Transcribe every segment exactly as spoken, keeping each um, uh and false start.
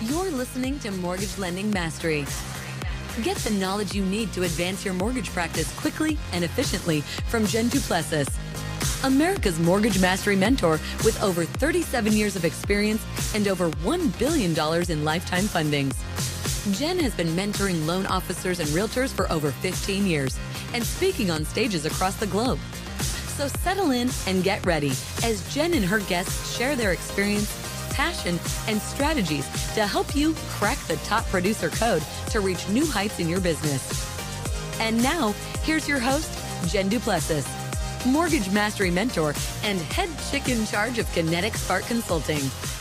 You're listening to Mortgage Lending Mastery. Get the knowledge you need to advance your mortgage practice quickly and efficiently from Jen Duplessis, America's Mortgage Mastery mentor with over thirty-seven years of experience and over one billion dollars in lifetime fundings. Jen has been mentoring loan officers and realtors for over fifteen years and speaking on stages across the globe. So settle in and get ready as Jen and her guests share their experience, passion, and strategies to help you crack the top producer code to reach new heights in your business. And now, here's your host, Jen Duplessis, Mortgage Mastery mentor and head chick in charge of Kinetic Spark Consulting.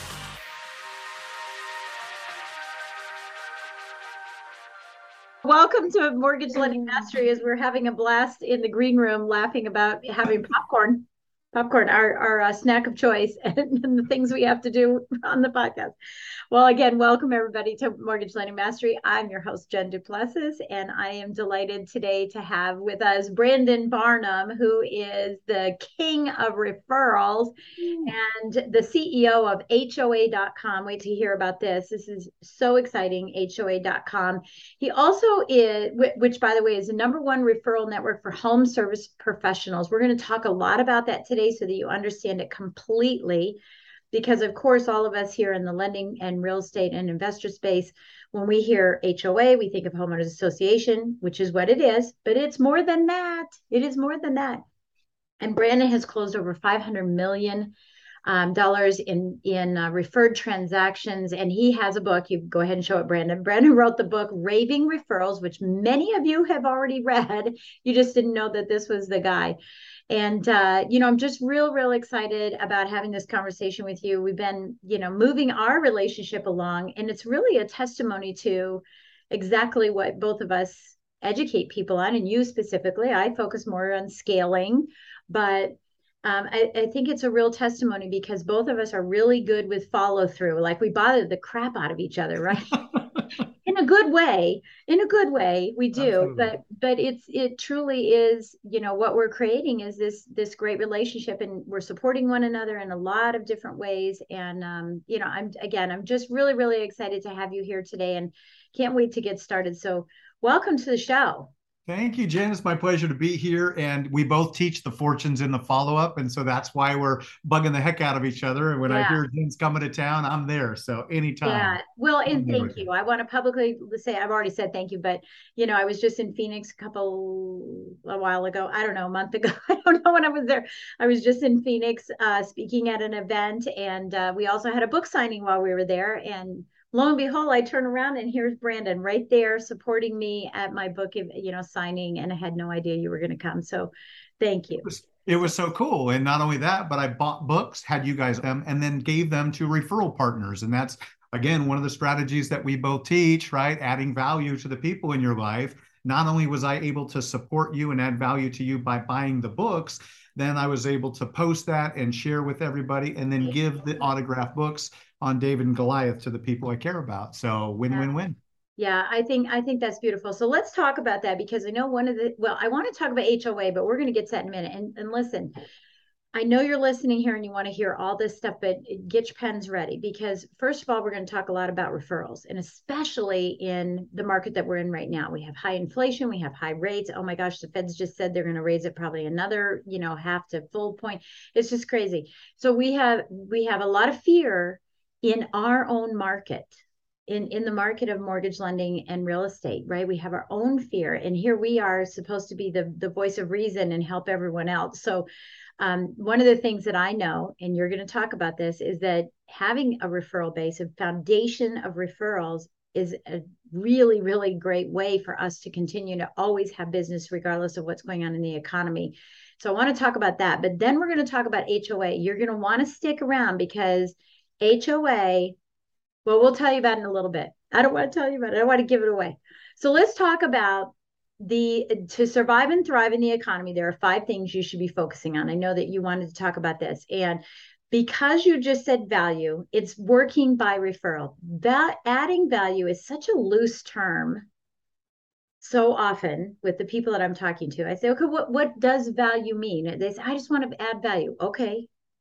Welcome to Mortgage Lending Mastery as we're having a blast in the green room laughing about having popcorn, popcorn, our, our uh, snack of choice and, and the things we have to do on the podcast. Well, again, welcome everybody to Mortgage Lending Mastery. I'm your host, Jen Duplessis, and I am delighted today to have with us Brandon Barnum, who is the king of referrals and the C E O of H O A dot com. Wait to hear about this. This is so exciting, H O A dot com. He also is, which by the way, is the number one referral network for home service professionals. We're going to talk a lot about that today so that you understand it completely. Because of course, all of us here in the lending and real estate and investor space, when we hear H O A, we think of homeowners association, which is what it is, but it's more than that. It is more than that. And Brandon has closed over five hundred million um, dollars in, in uh, referred transactions. And he has a book. You go ahead and show it, Brandon. Brandon wrote the book, Raving Referrals, which many of you have already read. You just didn't know that this was the guy. And, uh, you know, I'm just real, real excited about having this conversation with you. We've been, you know, moving our relationship along, and it's really a testimony to exactly what both of us educate people on, and you specifically. I focus more on scaling, but um, I, I think it's a real testimony because both of us are really good with follow through. Like we bother the crap out of each other, right? In a good way, in a good way, we do. Absolutely. But but it's it truly is, you know, what we're creating is this this great relationship, and we're supporting one another in a lot of different ways. And um, you know, I'm again, I'm just really, really excited to have you here today, and can't wait to get started. So welcome to the show. Thank you, Jen. It's my pleasure to be here. And we both teach the fortunes in the follow-up. And so that's why we're bugging the heck out of each other. And when yeah. I hear Jen's coming to town, I'm there. So anytime. Yeah. Well, and thank you. I want to publicly say, I've already said thank you, but you know, I was just in Phoenix a couple, a while ago. I don't know, a month ago. I don't know when I was there. I was just in Phoenix uh, speaking at an event. And uh, we also had a book signing while we were there. And lo and behold, I turn around and here's Brandon right there supporting me at my book, you know, signing. And I had no idea you were going to come. So thank you. It was, it was so cool. And not only that, but I bought books, had you guys them, and then gave them to referral partners. And that's, again, one of the strategies that we both teach, right? Adding value to the people in your life. Not only was I able to support you and add value to you by buying the books, then I was able to post that and share with everybody and then give the autographed books on David and Goliath to the people I care about. So win, yeah. win, win. Yeah, I think I think that's beautiful. So let's talk about that because I know one of the, well, I want to talk about H O A, but we're going to get to that in a minute. And, and listen, I know you're listening here and you want to hear all this stuff, but get your pens ready because first of all, we're going to talk a lot about referrals, and especially in the market that we're in right now. We have high inflation, we have high rates. Oh my gosh, the Feds just said they're going to raise it probably another, you know, half to full point. It's just crazy. So we have we have a lot of fear in our own market, in, in the market of mortgage lending and real estate, right? We have our own fear. And here we are supposed to be the, the voice of reason and help everyone else. So um, one of the things that I know, and you're going to talk about this, is that having a referral base, a foundation of referrals is a really, really great way for us to continue to always have business regardless of what's going on in the economy. So I want to talk about that. But then we're going to talk about H O A. You're going to want to stick around because H O A, well, we'll tell you about it in a little bit. I don't want to tell you about it. I don't want to give it away. So let's talk about the, to survive and thrive in the economy, there are five things you should be focusing on. I know that you wanted to talk about this. And because you just said value, it's working by referral. That adding value is such a loose term. So often with the people that I'm talking to, I say, okay, what, what does value mean? They say, I just want to add value. Okay.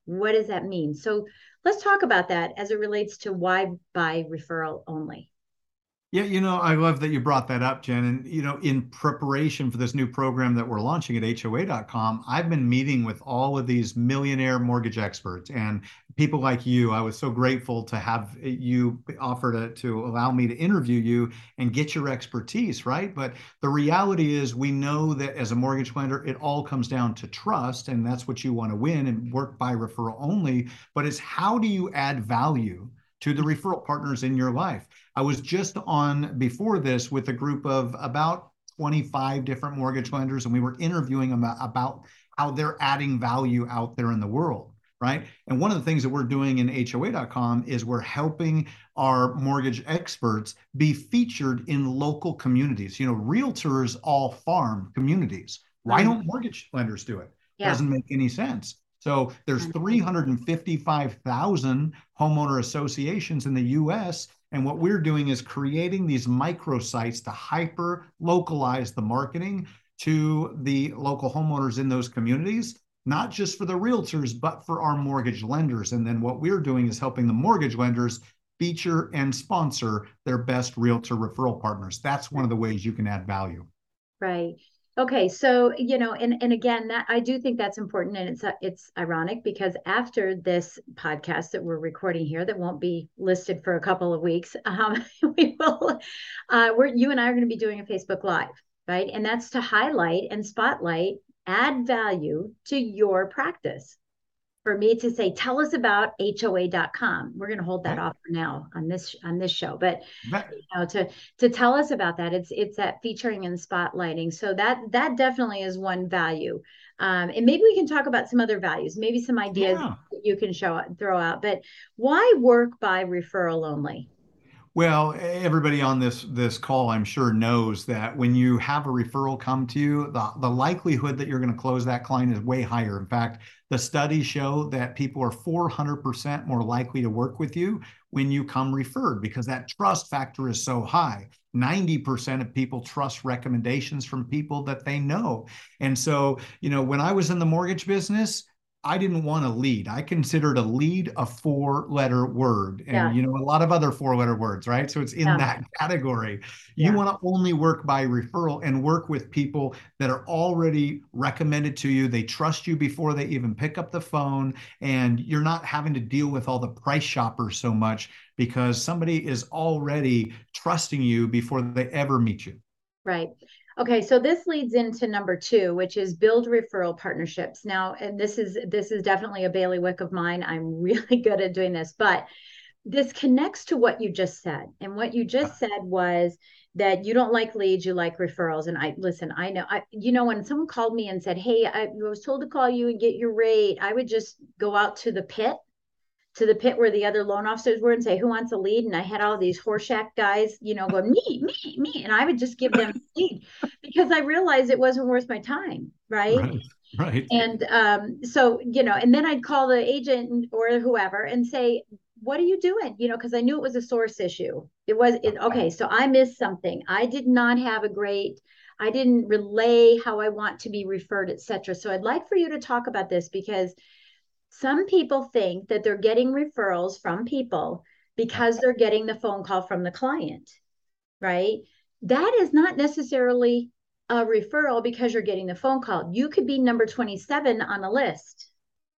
What does that mean? So let's talk about that as it relates to why by referral only. Yeah, you know, I love that you brought that up, Jen. And, you know, in preparation for this new program that we're launching at H O A dot com, I've been meeting with all of these millionaire mortgage experts and people like you. I was so grateful to have you offer to, to allow me to interview you and get your expertise, right? But the reality is, we know that as a mortgage lender, it all comes down to trust, and that's what you want to win and work by referral only. But it's how do you add value to the referral partners in your life? I was just on before this with a group of about twenty-five different mortgage lenders, and we were interviewing them about how they're adding value out there in the world, right? And one of the things that we're doing in H O A dot com is we're helping our mortgage experts be featured in local communities. You know, realtors all farm communities. Why don't mortgage lenders do it? Yeah. Doesn't make any sense. So there's three hundred fifty-five thousand homeowner associations in the U S, and what we're doing is creating these microsites to hyper localize the marketing to the local homeowners in those communities, not just for the realtors, but for our mortgage lenders. And then what we're doing is helping the mortgage lenders feature and sponsor their best realtor referral partners. That's one of the ways you can add value. Right. Okay, so you know, and and again, that I do think that's important, and it's it's ironic because after this podcast that we're recording here, that won't be listed for a couple of weeks, um, we will, uh, we're you and I are going to be doing a Facebook Live, right? And that's to highlight and spotlight, add value to your practice. For me to say, tell us about H O A dot com. We're going to hold that Okay. off for now on this on this show, but That, you know, to to tell us about that, it's it's that featuring and spotlighting. So that that definitely is one value, um, and maybe we can talk about some other values, maybe some ideas yeah. that you can show throw out. But why work by referral only? Well, everybody on this this call, I'm sure, knows that when you have a referral come to you, the, the likelihood that you're going to close that client is way higher. In fact, the studies show that people are four hundred percent more likely to work with you when you come referred, because that trust factor is so high. ninety percent of people trust recommendations from people that they know. And so, you know, when I was in the mortgage business, I didn't want a lead. I considered a lead a four-letter word, and Yeah, you know, a lot of other four-letter words, right? So it's in yeah, that category. You yeah. want to only work by referral and work with people that are already recommended to you. They trust you before they even pick up the phone, and you're not having to deal with all the price shoppers so much because somebody is already trusting you before they ever meet you. Right. Okay, so this leads into number two, which is build referral partnerships. Now, and this is this is definitely a bailiwick of mine. I'm really good at doing this, but this connects to what you just said. And what you just said was that you don't like leads, you like referrals. And I listen, I know I you know, when someone called me and said, "Hey, I was told to call you and get your rate," I would just go out to the pit to the pit where the other loan officers were and say, "Who wants a lead?" And I had all these Horseshack guys, you know, going, "Me, me, me." And I would just give them a lead because I realized it wasn't worth my time. Right. Right, right. And um, so, you know, and then I'd call the agent or whoever and say, "What are you doing?" You know, because I knew it was a source issue. It was, it, okay, so I missed something. I did not have a great, I didn't relay how I want to be referred, et cetera. So I'd like for you to talk about this because some people think that they're getting referrals from people because they're getting the phone call from the client, right? That is not necessarily a referral because you're getting the phone call. You could be number twenty-seven on a list.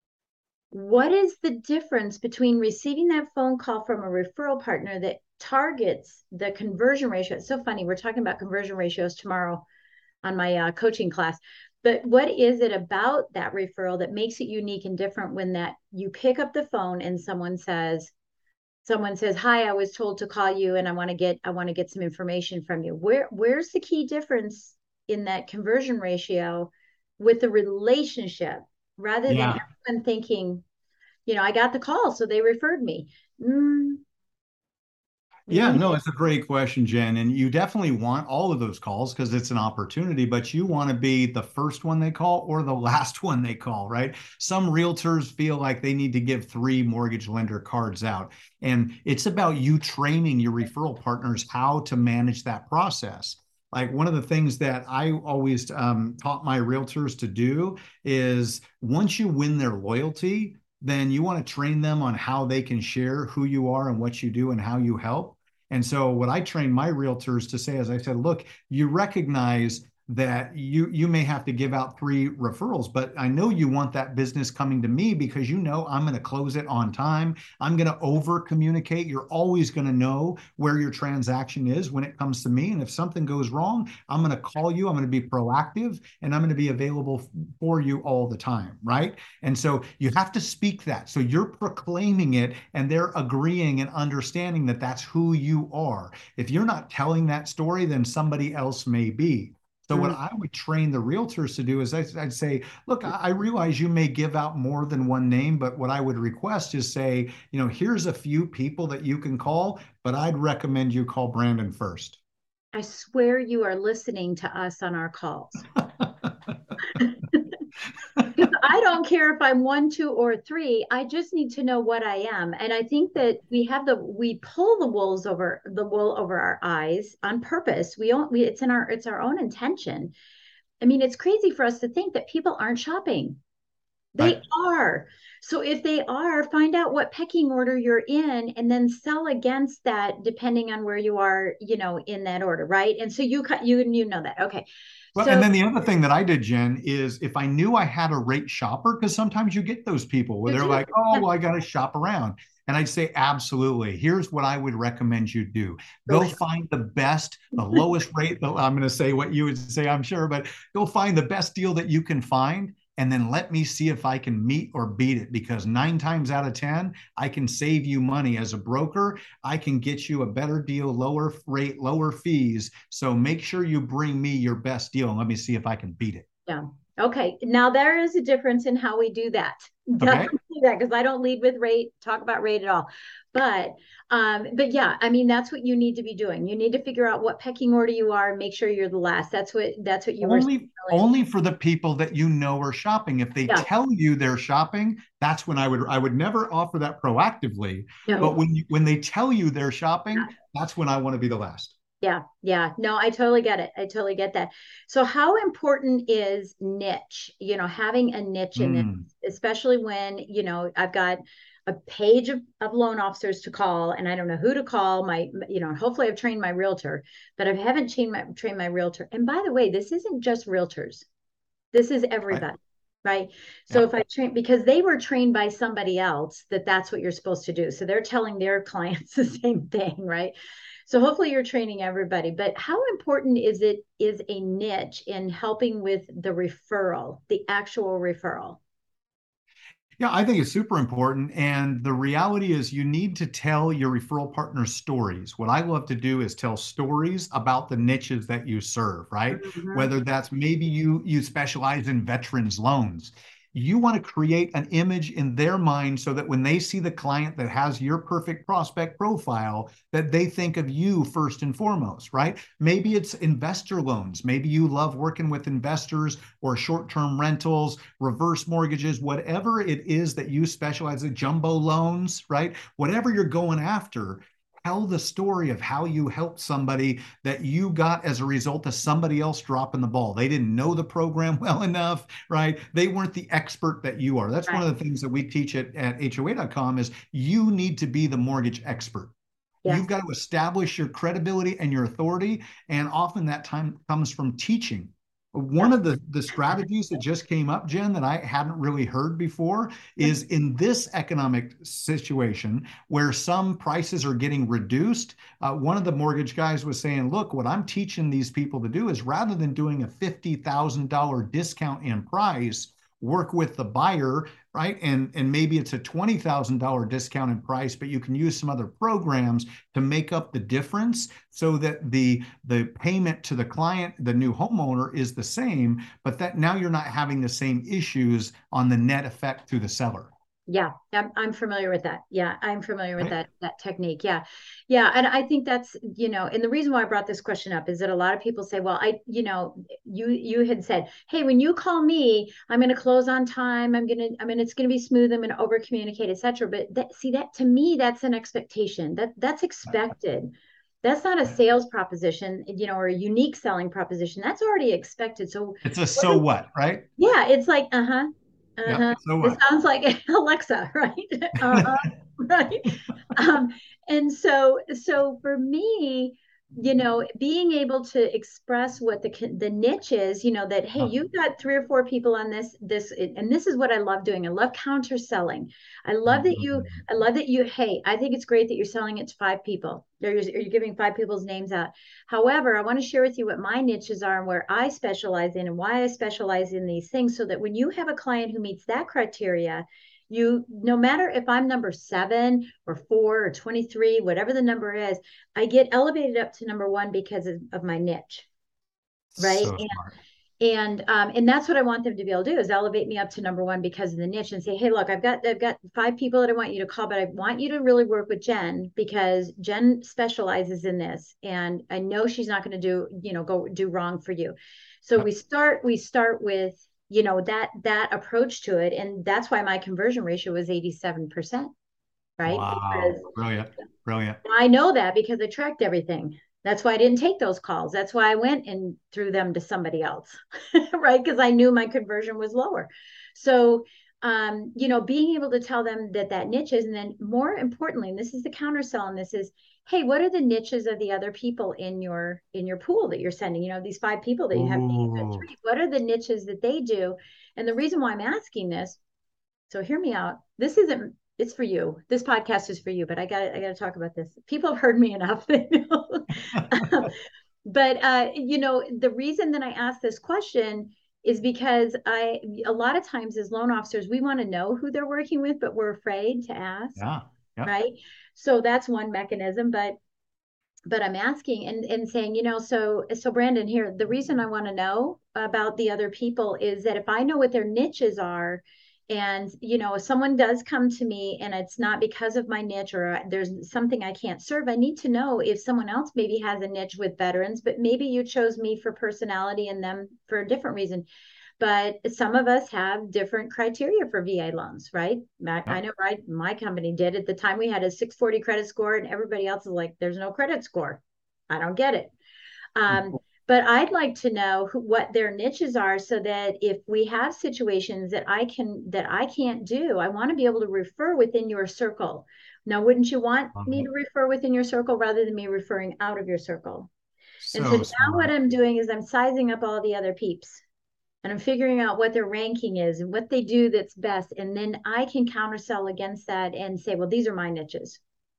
What is the difference between receiving that phone call from a referral partner that targets the conversion ratio? It's so funny. We're talking about conversion ratios tomorrow on my uh, coaching class. But what is it about that referral that makes it unique and different when that you pick up the phone and someone says, someone says, "Hi, I was told to call you and I want to get, I want to get some information from you." Where, where's the key difference in that conversion ratio with the relationship rather than Yeah. everyone thinking, you know, "I got the call, so they referred me." Mm, Yeah, mm, no, it's a great question, Jen. And you definitely want all of those calls because it's an opportunity, but you want to be the first one they call or the last one they call, right? Some realtors feel like they need to give three mortgage lender cards out. And it's about you training your referral partners how to manage that process. Like one of the things that I always um, taught my realtors to do is once you win their loyalty, then you want to train them on how they can share who you are and what you do and how you help. And so what I train my realtors to say, as I said, look, you recognize that you you may have to give out three referrals, but I know you want that business coming to me because you know I'm going to close it on time. I'm going to over communicate. You're always going to know where your transaction is when it comes to me. And if something goes wrong, I'm going to call you. I'm going to be proactive and I'm going to be available for you all the time. Right. And so you have to speak that. So you're proclaiming it and they're agreeing and understanding that that's who you are. If you're not telling that story, then somebody else may be. So what I would train the realtors to do is I'd say, look, I realize you may give out more than one name, but what I would request is say, you know, here's a few people that you can call, but I'd recommend you call Brandon first. I swear you are listening to us on our calls. Because I don't care if I'm one, two, or three. I just need to know what I am. And I think that we have the we pull the wolves over the wool over our eyes on purpose. We don't we it's in our it's our own intention. I mean, it's crazy for us to think that people aren't shopping. They right. are. So if they are, find out what pecking order you're in and then sell against that depending on where you are, you know, in that order, right? And so you you you know that. Okay. Well, so, and then the other thing that I did, Jen, is if I knew I had a rate shopper, because sometimes you get those people where they're like, oh, well, I got to shop around. And I'd say, absolutely. Here's what I would recommend you do. Go find the best, the lowest rate. I'm going to say what you would say, I'm sure, but go find the best deal that you can find. And then let me see if I can meet or beat it, because nine times out of ten, I can save you money as a broker. I can get you a better deal, lower rate, lower fees. So make sure you bring me your best deal and let me see if I can beat it. Yeah. Okay. Now there is a difference in how we do that. Okay. Do that because I don't lead with rate, talk about rate at all. But um, but yeah, I mean, that's what you need to be doing. You need to figure out what pecking order you are and make sure you're the last. That's what that's what you only were only for the people that you know are shopping. If they yeah. tell you they're shopping, that's when I would I would never offer that proactively. No. But when you, when they tell you they're shopping, yeah. that's when I want to be the last. Yeah, yeah. No, I totally get it. I totally get that. So how important is niche, you know, having a niche in mm. this, especially when, you know, I've got a page of, of loan officers to call and I don't know who to call. My, you know, hopefully I've trained my realtor, but I haven't trained my, trained my realtor. And by the way, this isn't just realtors. This is everybody. Right. right? So yeah. if I train, because they were trained by somebody else that that's what you're supposed to do. So they're telling their clients the same thing. Right. So hopefully you're training everybody, but how important is it is a niche in helping with the referral, the actual referral? Yeah, I think it's super important. And the reality is you need to tell your referral partners stories. What I love to do is tell stories about the niches that you serve, right? Mm-hmm. Whether that's maybe you you specialize in veterans loans. You want to create an image in their mind so that when they see the client that has your perfect prospect profile, that they think of you first and foremost, right? Maybe it's investor loans. Maybe you love working with investors or short-term rentals, reverse mortgages, whatever it is that you specialize in, jumbo loans, right? Whatever you're going after, tell the story of how you helped somebody that you got as a result of somebody else dropping the ball. They didn't know the program well enough, right? They weren't the expert that you are. That's right. One of the things that we teach at, at H O A dot com is you need to be the mortgage expert. Yes. You've got to establish your credibility and your authority. And often that time comes from teaching. One yeah. of the, the strategies that just came up, Jen, that I hadn't really heard before is in this economic situation where some prices are getting reduced. Uh, one of the mortgage guys was saying, look, what I'm teaching these people to do is rather than doing a fifty thousand dollars discount in price, work with the buyer, right? And, and maybe it's a twenty thousand dollars discount in price, but you can use some other programs to make up the difference so that the, the payment to the client, the new homeowner, is the same, but that now you're not having the same issues on the net effect to the seller. Yeah, I'm, I'm familiar with that. Yeah, I'm familiar with that that technique. Yeah. Yeah. And I think that's, you know, and the reason why I brought this question up is that a lot of people say, well, I, you know, you you had said, hey, when you call me, I'm going to close on time. I'm going to, I mean, it's going to be smooth. I'm going to over communicate, et cetera. But that, see, that to me, that's an expectation. That that's expected. That's not a sales proposition, you know, or a unique selling proposition. That's already expected. So it's a so what, right? Yeah. It's like, uh-huh. Yep. Uh-huh. So It what? sounds like Alexa, right? Uh-huh. Right. Um, and so, so for me, you know, being able to express what the the niche is, you know, that hey, Oh, you've got three or four people on this this, and this is what I love doing. I love counter selling. I love that you, mm, I love that you. Hey, I think it's great that you're selling it to five people. Or you're, you're giving five people's names out. However, I want to share with you what my niches are and where I specialize in and why I specialize in these things, so that when you have a client who meets that criteria, you, no matter if I'm number seven or four or twenty-three, whatever the number is, I get elevated up to number one because of, of my niche, right? so And smart. and um, and that's what I want them to be able to do, is elevate me up to number one because of the niche, and say, hey, look, I've got I've got five people that I want you to call, but I want you to really work with Jen, because Jen specializes in this, and I know she's not going to do, you know, go do wrong for you. So we Yep. start we start with, you know, that that approach to it, and that's why my conversion ratio was eighty-seven percent, right? Wow. Because Brilliant. Brilliant. I know that because I tracked everything. That's why I didn't take those calls. That's why I went and threw them to somebody else, right? Because I knew my conversion was lower. So, um, you know, being able to tell them that that niche is, and then more importantly, and this is the counter sell, and this is, hey, what are the niches of the other people in your in your pool that you're sending? You know, these five people that you have, Ooh. three, what are the niches that they do? And the reason why I'm asking this, so hear me out. This isn't, it's for you. This podcast is for you, but I got I got to talk about this. People have heard me enough. They know. But uh, you know, the reason that I asked this question is because I, a lot of times as loan officers, we want to know who they're working with, but we're afraid to ask, Yeah. Yeah. right? So that's one mechanism. But but I'm asking and, and saying, you know, so so Brandon, here, the reason I want to know about the other people is that if I know what their niches are, and you know, if someone does come to me and it's not because of my niche, or there's something I can't serve, I need to know if someone else maybe has a niche with veterans, but maybe you chose me for personality and them for a different reason. But some of us have different criteria for V A loans, right? I, I Yep. know, right? My company did. At the time, we had a six forty credit score, and everybody else is like, there's no credit score. I don't get it. Um, but I'd like to know who, what their niches are, so that if we have situations that I can that I can't do, I want to be able to refer within your circle. Now, wouldn't you want me Um, to refer within your circle rather than me referring out of your circle? And so so now what smart. I'm doing is I'm sizing up all the other peeps, and I'm figuring out what their ranking is and what they do that's best. And then I can countersell against that and say, well, these are my niches.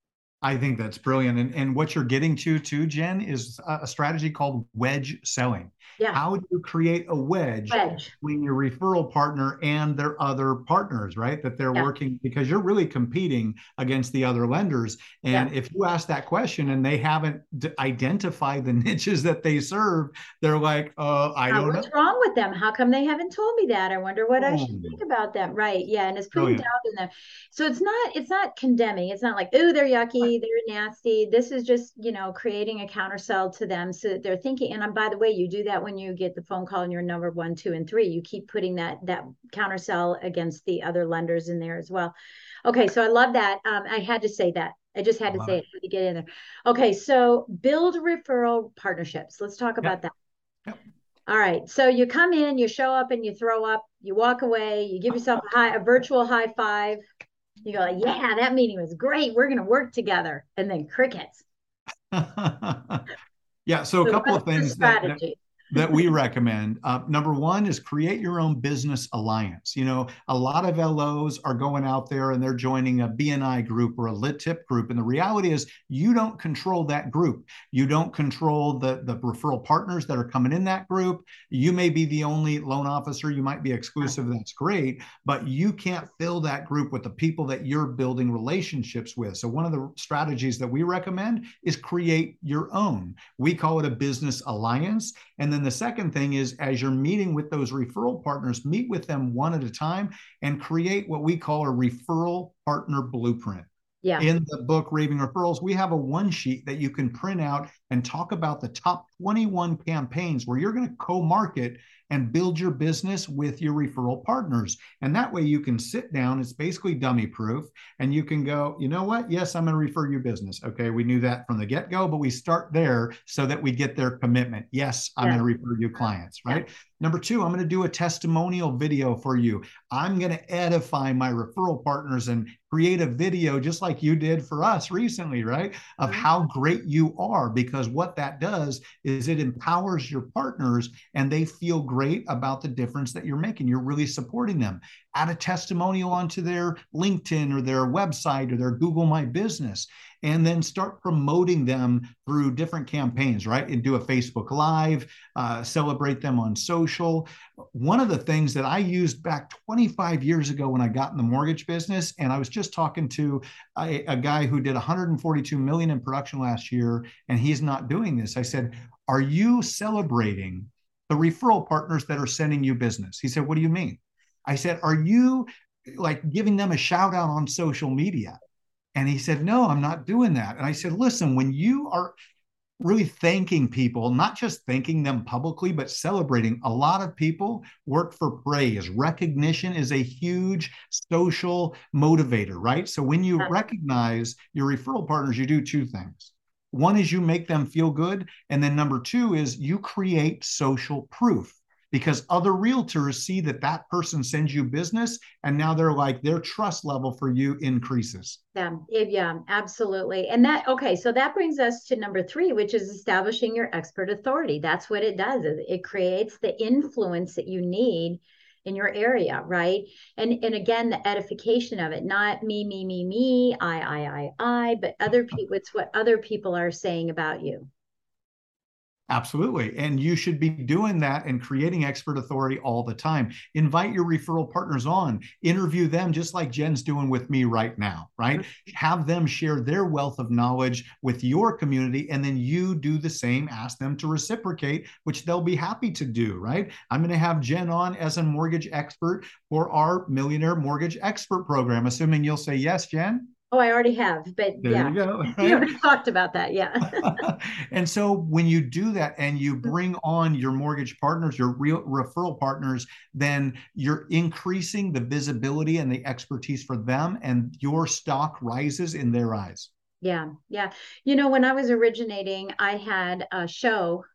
I think that's brilliant. And, and what you're getting to, too, Jen, is a, a strategy called wedge selling. Yeah. How do you create a wedge Wedge. between your referral partner and their other partners, right? That they're Yeah. working, because you're really competing against the other lenders. Yeah. And if you ask that question and they haven't d- identified the niches that they serve, they're like, uh, I Uh, don't know. what's wrong with them? How come they haven't told me that? I wonder what I should think Boom. about them. Right. Yeah. And it's putting Brilliant. doubt in them. So it's not, it's not condemning. It's not like, oh, they're yucky, they're nasty. This is just, you know, creating a countersell to them so that they're thinking. And um, by the way, you do that when you get the phone call and you're number one, two, and three. You keep putting that that countersell against the other lenders in there as well. Okay, so I love that. Um, I had to say that. I just had I to love say it. it to get in there. Okay, so build referral partnerships. Let's talk about Yep. that. Yep. All right. So you come in, you show up, and you throw up. You walk away. You give yourself a high, a virtual high five. You go, like, yeah, that meeting was great. We're going to work together. And then crickets. Yeah. So a So couple what's of the things that, that strategy? that we recommend. Uh, number one is create your own business alliance. You know, a lot of L Os are going out there and they're joining a B N I group or a lit tip group. And the reality is you don't control that group. You don't control the, the referral partners that are coming in that group. You may be the only loan officer. You might be exclusive. That's great. But you can't fill that group with the people that you're building relationships with. So one of the strategies that we recommend is create your own. We call it a business alliance. And then the second thing is, as you're meeting with those referral partners, meet with them one at a time and create what we call a referral partner blueprint. Yeah. In the book, Raving Referrals, we have a one sheet that you can print out and talk about the top twenty-one campaigns where you're going to co-market and build your business with your referral partners. And that way you can sit down, it's basically dummy proof, and you can go, you know what? Yes, I'm going to refer you business. Okay, we knew that from the get-go, but we start there so that we get their commitment. Yes, I'm yeah. going to refer you clients, right? Yeah. Number two, I'm going to do a testimonial video for you. I'm going to edify my referral partners and create a video just like you did for us recently, right? Of mm-hmm. how great you are, because what that does is it empowers your partners and they feel great about the difference that you're making. You're really supporting them. Add a testimonial onto their LinkedIn or their website or their Google My Business, and then start promoting them through different campaigns, right? And do a Facebook Live, uh, celebrate them on social. One of the things that I used back twenty-five years ago when I got in the mortgage business, and I was just talking to a, a guy who did one hundred forty-two million in production last year, and he's not doing this. I said, are you celebrating the referral partners that are sending you business? He said, what do you mean? I said, are you like giving them a shout out on social media? And he said, no, I'm not doing that. And I said, listen, when you are really thanking people, not just thanking them publicly, but celebrating, a lot of people work for praise. Recognition is a huge social motivator, right? So when you recognize your referral partners, you do two things. One is you make them feel good. And then number two is you create social proof, because other realtors see that that person sends you business, and now they're like, their trust level for you increases. Yeah, yeah, absolutely. And that, okay, so that brings us to number three, which is establishing your expert authority. That's what it does. It creates the influence that you need in your area, right? And and again, the edification of it, not me, me, me, me, I, I, I, I, but other people, it's what other people are saying about you. Absolutely. And you should be doing that and creating expert authority all the time. Invite your referral partners on, interview them just like Jen's doing with me right now, right? Have them share their wealth of knowledge with your community, and then you do the same, ask them to reciprocate, which they'll be happy to do, right? I'm going to have Jen on as a mortgage expert for our Millionaire Mortgage Expert program, assuming you'll say yes, Jen. Oh, I already have, but there yeah, you go. Right? We already talked about that. Yeah. And so when you do that and you bring on your mortgage partners, your real referral partners, then you're increasing the visibility and the expertise for them, and your stock rises in their eyes. Yeah. Yeah. You know, when I was originating, I had a show.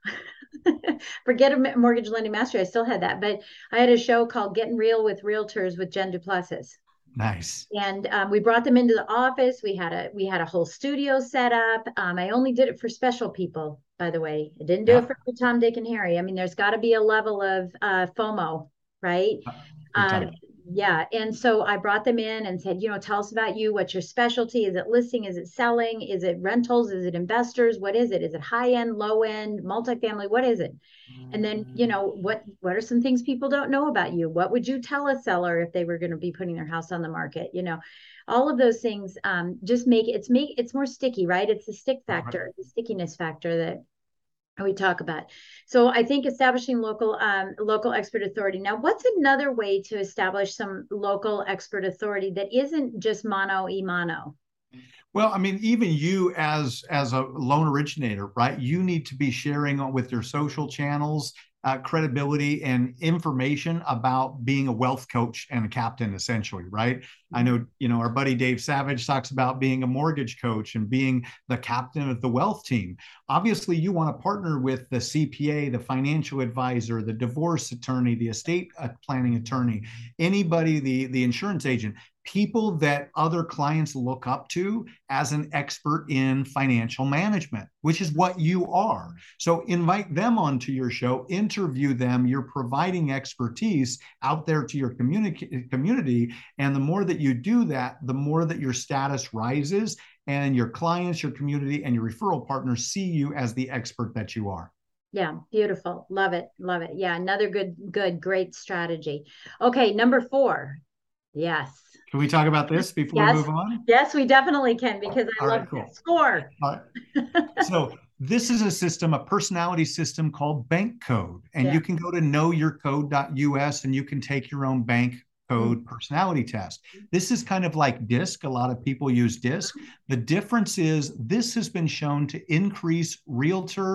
Forget a mortgage lending mastery. I still had that, but I had a show called Getting Real with Realtors with Jen Duplessis. Nice. And um, we brought them into the office. We had a we had a whole studio set up. Um, I only did it for special people, by the way. I didn't do yeah. it for Tom, Dick, and Harry. I mean, there's got to be a level of uh, FOMO, right? Um, yeah. And so I brought them in and said, you know, tell us about you. What's your specialty? Is it listing? Is it selling? Is it rentals? Is it investors? What is it? Is it high end, low end, multifamily? What is it? And then, you know, what what are some things people don't know about you? What would you tell a seller if they were going to be putting their house on the market? You know, all of those things um, just make it's make it's more sticky, right? It's the stick factor, the stickiness factor that we talk about. So I think establishing local um, local expert authority. Now, what's another way to establish some local expert authority that isn't just mono e mono? Well, I mean, even you as as a loan originator, right? You need to be sharing with your social channels uh, credibility and information about being a wealth coach and a captain, essentially, right? Mm-hmm. I know, you know, our buddy Dave Savage talks about being a mortgage coach and being the captain of the wealth team. Obviously, you want to partner with the C P A, the financial advisor, the divorce attorney, the estate planning attorney, anybody, the, the insurance agent, people that other clients look up to as an expert in financial management, which is what you are. So invite them onto your show, interview them. You're providing expertise out there to your community, community. And the more that you do that, the more that your status rises, and your clients, your community, and your referral partners see you as the expert that you are. Yeah, beautiful. Love it. Love it. Yeah, another good, good, great strategy. Okay, number four. Yes. Can we talk about this before yes. we move on? Yes, we definitely can, because I All love right, cool. the score. All right. So this is a system, a personality system called Bank Code. And yeah. you can go to know your code dot U S and you can take your own bank code personality test. This is kind of like DISC. A lot of people use DISC. The difference is this has been shown to increase realtor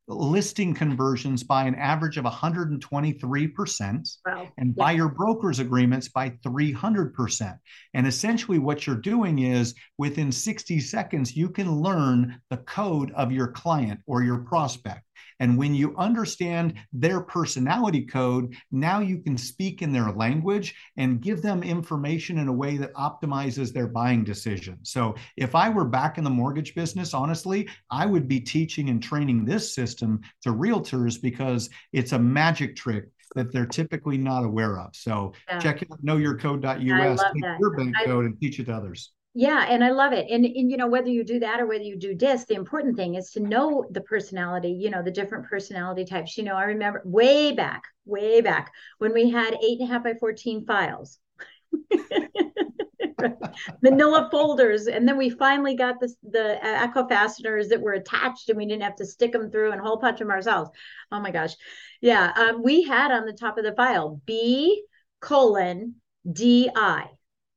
listing conversions by an average of one hundred twenty-three percent, Wow. and Yeah. buyer brokers agreements by three hundred percent. And essentially what you're doing is within sixty seconds, you can learn the code of your client or your prospect. And when you understand their personality code, now you can speak in their language and give them information in a way that optimizes their buying decision. So if I were back in the mortgage business, honestly, I would be teaching and training this system to realtors because it's a magic trick that they're typically not aware of. So yeah. Check out know your code dot U S, take your bank code and teach it to others. Yeah, and I love it. And, and, you know, whether you do that or whether you do D I S, the important thing is to know the personality, you know, the different personality types. You know, I remember way back, way back when we had eight and a half by fourteen files, manila folders. And then we finally got this, the echo fasteners that were attached and we didn't have to stick them through and hole punch them ourselves. Oh my gosh. Yeah. Um, we had on the top of the file, B colon D I.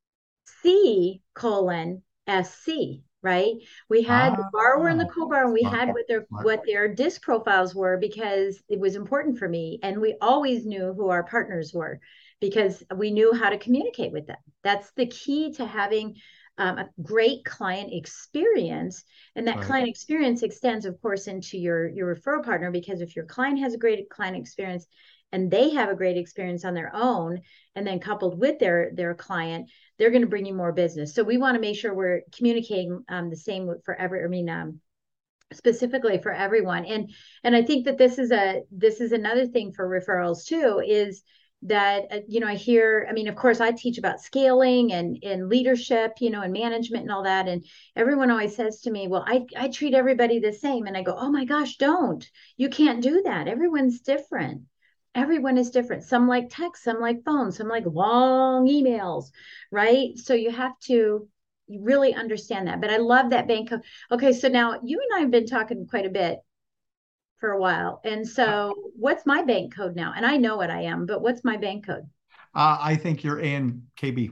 C colon S C, right? We had ah, the borrower and the co-borrower, and we smart, had what their smart. what their D I S profiles were because it was important for me. And we always knew who our partners were because we knew how to communicate with them. That's the key to having um, a great client experience. And that right. client experience extends, of course, into your, your referral partner, because if your client has a great client experience and they have a great experience on their own, and then coupled with their, their client, they're going to bring you more business. So we want to make sure we're communicating um, the same for every, I mean, um, specifically for everyone. And, and I think that this is a, this is another thing for referrals too, is that, uh, you know, I hear, I mean, of course I teach about scaling and, and leadership, you know, and management and all that. And everyone always says to me, well, I, I treat everybody the same. And I go, oh my gosh, don't, you can't do that. Everyone's different. Everyone is different. Some like text, some like phone, some like long emails, right? So you have to really understand that. But I love that bank code. Okay, so now you and I have been talking quite a bit for a while. And so what's my bank code now? And I know what I am, but what's my bank code? Uh, I think you're A N K B.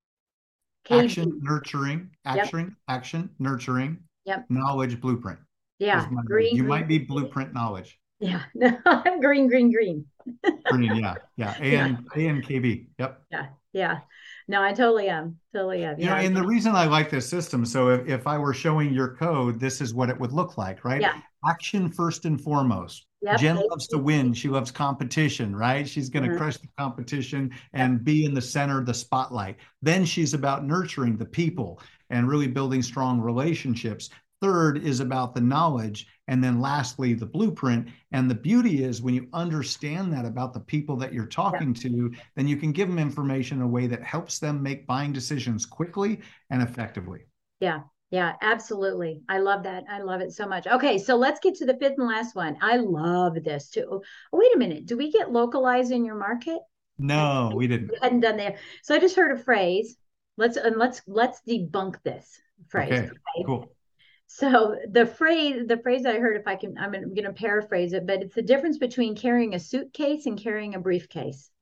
K B. Action, nurturing, action, yep. action, nurturing, yep. knowledge, blueprint. Yeah, green, you green, might be blueprint knowledge. Yeah, no, I'm green, green, green. Green, yeah, yeah. And A N K B, yep. Yeah, yeah. No, I totally am. Totally am. Yeah, you know, and the reason I like this system, so if, if I were showing your code, this is what it would look like, right? Yeah. Action first and foremost. Yep. Jen loves to win. She loves competition, right? She's going to mm-hmm. crush the competition and yep. be in the center of the spotlight. Then she's about nurturing the people and really building strong relationships. Third is about the knowledge. And then lastly, the blueprint. And the beauty is when you understand that about the people that you're talking yeah. to, then you can give them information in a way that helps them make buying decisions quickly and effectively. Yeah, yeah, absolutely. I love that. I love it so much. Okay, so let's get to the fifth and last one. I love this too. Oh, wait a minute. Do we get localized in your market? No, we didn't. We hadn't done that. So I just heard a phrase. Let's and let's let's debunk this phrase. Okay, okay? Cool. So the phrase, the phrase I heard, if I can, I'm going to paraphrase it, but it's the difference between carrying a suitcase and carrying a briefcase.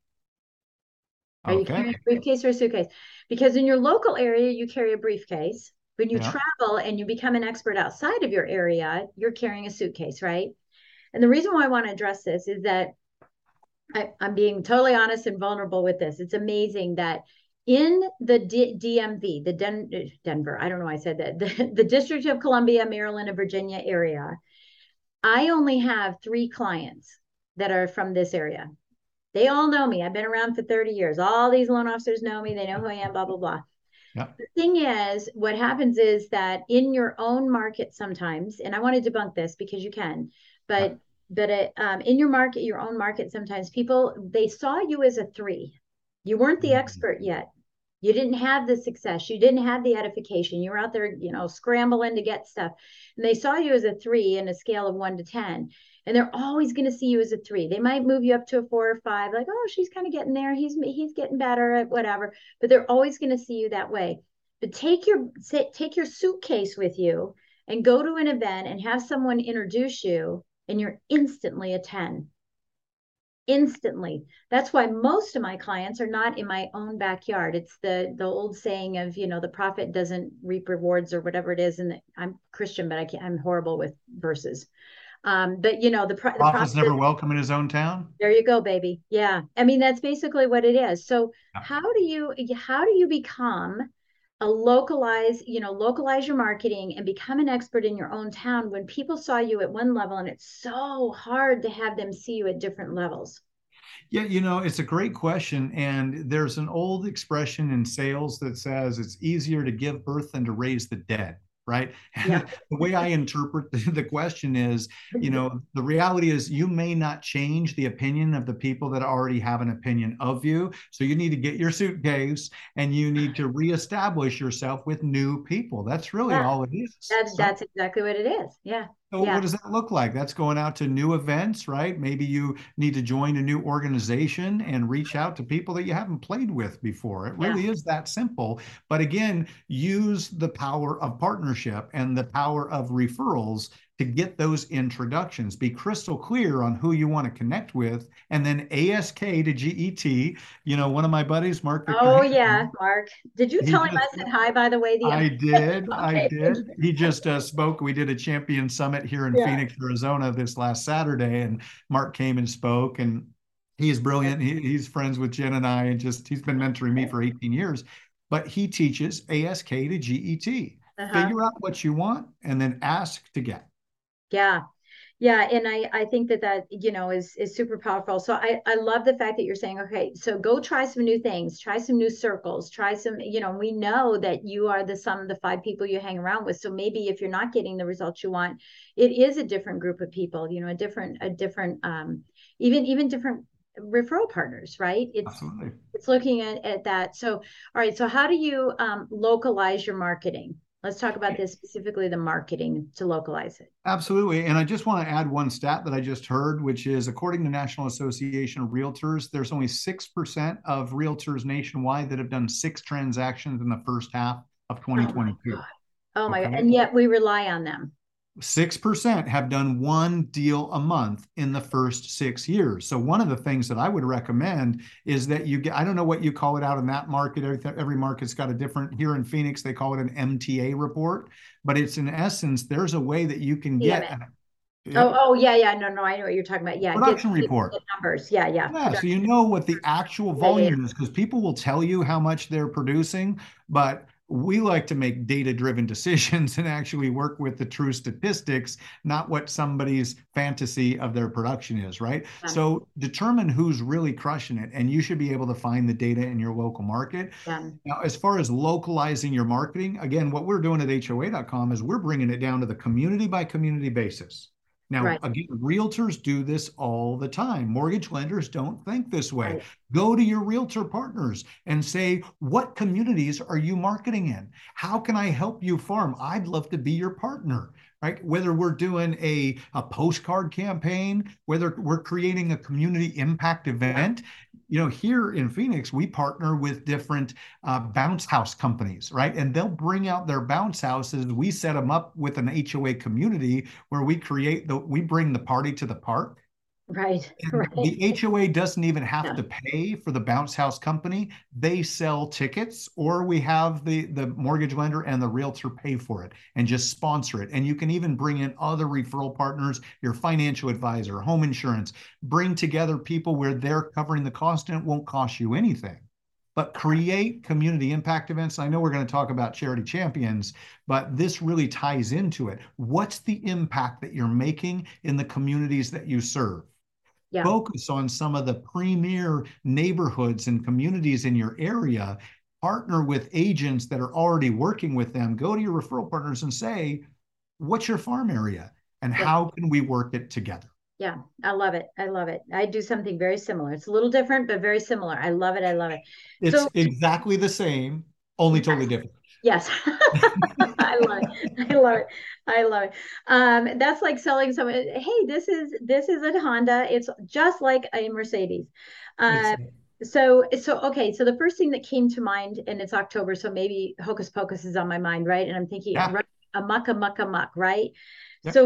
Are okay. you carrying a briefcase or a suitcase? Because in your local area, you carry a briefcase. When you yeah. travel and you become an expert outside of your area, you're carrying a suitcase, right? And the reason why I want to address this is that I, I'm being totally honest and vulnerable with this. It's amazing that in the D- DMV, the Den- Denver, I don't know why I said that, the, the District of Columbia, Maryland, and Virginia area, I only have three clients that are from this area. They all know me. I've been around for thirty years. All these loan officers know me. They know who I am, blah, blah, blah. Yep. The thing is, what happens is that in your own market sometimes, and I want to debunk this because you can, but yep. but it, um, in your market, your own market, sometimes people, they saw you as a three. You weren't the expert yet. You didn't have the success. You didn't have the edification. You were out there, you know, scrambling to get stuff. And they saw you as a three in a scale of one to ten. And they're always going to see you as a three. They might move you up to a four or five, like, oh, she's kind of getting there. He's he's getting better at whatever. But they're always going to see you that way. But take your take your suitcase with you and go to an event and have someone introduce you, and you're instantly a ten. Instantly. That's why most of my clients are not in my own backyard. It's the the old saying of, you know, the prophet doesn't reap rewards or whatever it is. And I'm Christian, but I can't, I'm horrible with verses. Um, but you know, the, pro- the Prof is process, never welcome in his own town. there you go, baby. Yeah. I mean, that's basically what it is. So Yeah. how do you, how do you become a localize, you know, localize your marketing and become an expert in your own town when people saw you at one level and it's so hard to have them see you at different levels? Yeah, you know, it's a great question. And there's an old expression in sales that says it's easier to give birth than to raise the dead, right? Yeah. And the way I interpret the, the question is, you know, the reality is you may not change the opinion of the people that already have an opinion of you. So you need to get your suitcase and you need to reestablish yourself with new people. That's really Yeah. all it is. That's, Right? that's exactly what it is. Yeah. So Yeah. what does that look like? That's going out to new events, right? Maybe you need to join a new organization and reach out to people that you haven't played with before. It Yeah. really is that simple. But again, use the power of partnership and the power of referrals to get those introductions. Be crystal clear on who you want to connect with, and then ask to G E T. You know, one of my buddies, Mark Victor Oh, yeah, Hansen, Mark. Did you he tell him I just said hi, by the way? The I did. I okay. did. He just uh, spoke. We did a champion summit here in Yeah. Phoenix, Arizona this last Saturday, and Mark came and spoke. And he's brilliant. He, he's friends with Jen and I, and just he's been mentoring me for eighteen years. But he teaches ask to G E T. Uh-huh. Figure out what you want and then ask to get. Yeah. Yeah, and I I think that that you know is is super powerful. So I I love the fact that you're saying, okay, so go try some new things, try some new circles, try some, you know, we know that you are the sum of the five people you hang around with. So maybe if you're not getting the results you want, it is a different group of people, you know, a different a different um even even different referral partners, right? It's Absolutely. it's looking at, at that. So all right, so how do you um localize your marketing? Let's talk about this specifically, the marketing to localize it. Absolutely. And I just want to add one stat that I just heard, which is according to National Association of Realtors, there's only six percent of realtors nationwide that have done six transactions in the first half of twenty twenty-two. Oh my Okay? God. And yet we rely on them. six percent have done one deal a month in the first six years. So one of the things that I would recommend is that you get, I don't know what you call it out in that market. Every, every market's got a different, here in Phoenix, they call it an M T A report, but it's in essence, there's a way that you can get. Yeah. An, oh, oh yeah, yeah. No, no, I know what you're talking about. Yeah. Production get, report. Get numbers. Yeah, yeah. Yeah, so you know what the actual volume is, because people will tell you how much they're producing, but we like to make data-driven decisions and actually work with the true statistics, not what somebody's fantasy of their production is, right? Yeah. So determine who's really crushing it, and you should be able to find the data in your local market. Yeah. Now, as far as localizing your marketing, again, what we're doing at H O A dot com is we're bringing it down to the community by community basis. Now, right. again, realtors do this all the time. Mortgage lenders don't think this way. Right. Go to your realtor partners and say, what communities are you marketing in? How can I help you farm? I'd love to be your partner, right? Whether we're doing a, a postcard campaign, whether we're creating a community impact event. You know, here in Phoenix, we partner with different uh, bounce house companies, right? And they'll bring out their bounce houses. We set them up with an H O A community where we create the, we bring the party to the park. Right, right. The H O A doesn't even have yeah. to pay for the bounce house company. They sell tickets, or we have the, the mortgage lender and the realtor pay for it and just sponsor it. And you can even bring in other referral partners, your financial advisor, home insurance, bring together people where they're covering the cost and it won't cost you anything. But create community impact events. I know we're going to talk about charity champions, but this really ties into it. What's the impact that you're making in the communities that you serve? Yeah. Focus on some of the premier neighborhoods and communities in your area. Partner with agents that are already working with them. Go to your referral partners and say, what's your farm area? And yeah. how can we work it together? Yeah, I love it. I love it. I do something very similar. It's a little different, but very similar. I love it. I love it. It's so, exactly the same, only totally different. Yes. I love it. I love it. I love it. Um, that's like selling someone, hey, this is this is a Honda. It's just like a Mercedes. Uh, so so okay. So the first thing that came to mind, and it's October, so maybe Hocus Pocus is on my mind, right? And I'm thinking, yeah. right, amok, amok, amok, right? Yep. So